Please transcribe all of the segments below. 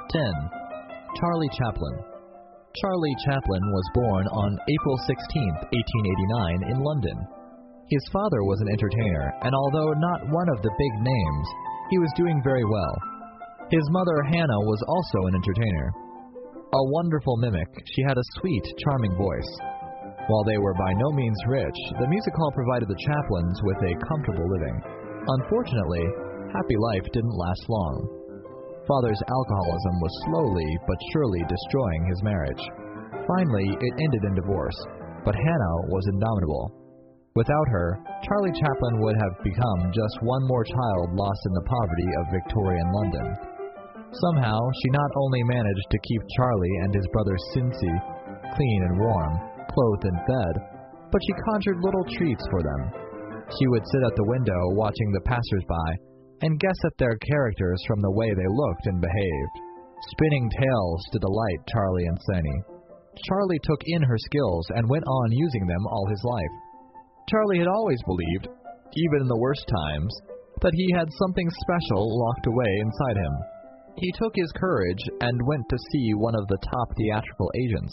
10. Charlie Chaplin. Charlie Chaplin was born on April 16, 1889 in London. His father was an entertainer, and although not one of the big names, he was doing very well. His mother, Hannah, was also an entertainer. A wonderful mimic, she had a sweet, charming voice. While they were by no means rich, the music hall provided the Chaplins with a comfortable living. Unfortunately, happy life didn't last long. Father's alcoholism was slowly but surely destroying his marriage. Finally, it ended in divorce, but Hannah was indomitable. Without her, Charlie Chaplin would have become just one more child lost in the poverty of Victorian London. Somehow, she not only managed to keep Charlie and his brother Cincy clean and warm, clothed and fed, but she conjured little treats for them. She would sit at the window watching the passers-by and guess at their characters from the way they looked and behaved, spinning tales to delight Charlie and Sandy. Charlie took in her skills and went on using them all his life. Charlie had always believed, even in the worst times, that he had something special locked away inside him. He took his courage and went to see one of the top theatrical agents.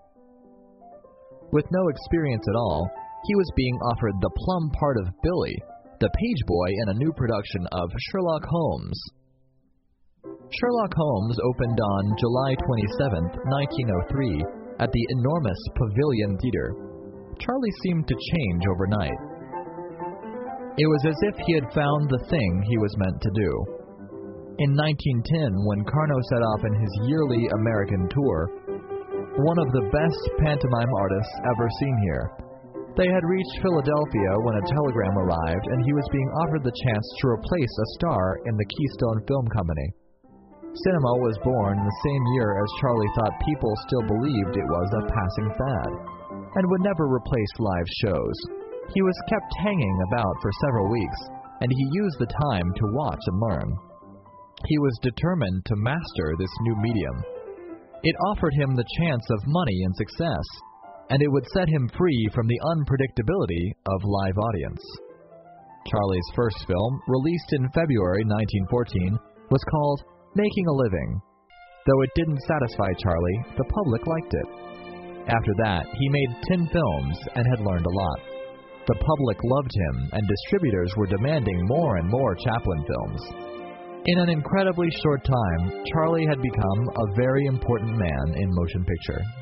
With no experience at all, he was being offered the plum part of Billy, the page boy in a new production of Sherlock Holmes. Sherlock Holmes opened on July 27, 1903, at the enormous Pavilion Theater. Charlie seemed to change overnight. It was as if he had found the thing he was meant to do. In 1910, when Carnot set off on his yearly American tour, one of the best pantomime artists ever seen here, they had reached Philadelphia when a telegram arrived and he was being offered the chance to replace a star in the Keystone Film Company. Cinema was born in the same year as Charlie thought people still believed it was a passing fad, and would never replace live shows. He was kept hanging about for several weeks, and he used the time to watch and learn. He was determined to master this new medium. It offered him the chance of money and success, and it would set him free from the unpredictability of live audience. Charlie's first film, released in February 1914, was called Making a Living. Though it didn't satisfy Charlie, the public liked it. After that, he made 10 films and had learned a lot. The public loved him, and distributors were demanding more and more Chaplin films. In an incredibly short time, Charlie had become a very important man in motion picture.